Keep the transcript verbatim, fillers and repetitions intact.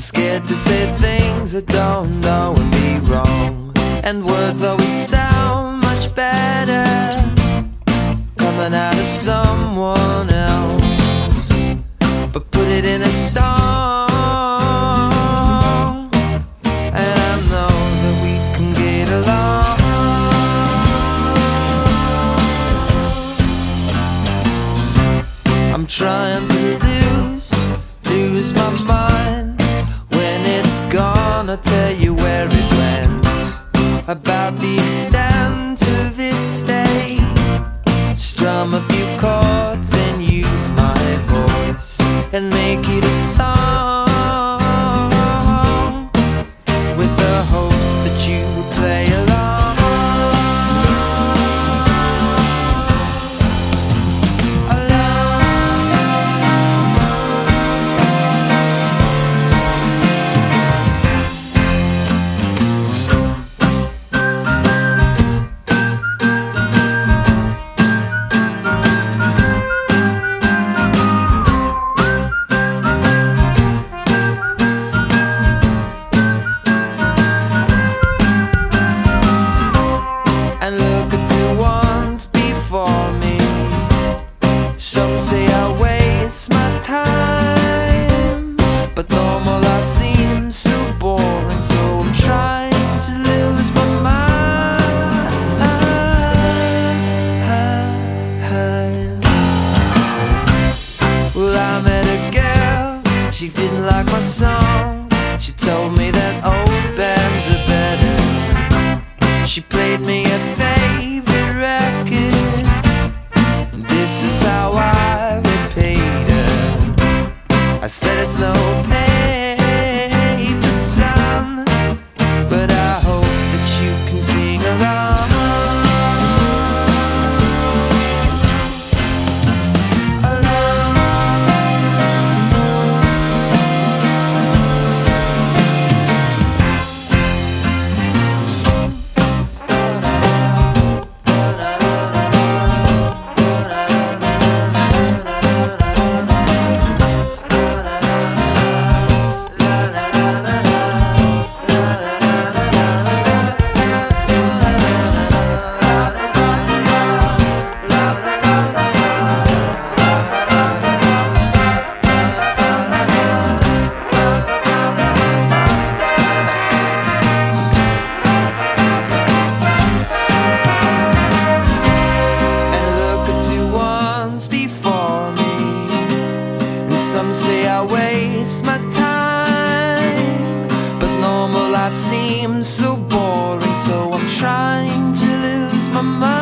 scared to say things I don't know and be wrong, and words always sound much better coming out of someone else. But put it in a song, and I know that we can get along. I'm trying to lose, lose my mind. When it's gone, I'll tell you where it went, about the extent of its stay. Strum a few chords and use my voice and make it a song, with the hopes that you would play along. And look at the ones before me. Some say I waste my time, but normal life seems so boring, so I'm trying to lose my mind. Well, I met a girl, she didn't like my song. She told me that old bands are better. She played me a favorite records. This is how I repaid her. I said it's no paper, son, but I hope that you can sing along. Before me, and some say I waste my time, but normal life seems so boring, so I'm trying to lose my mind.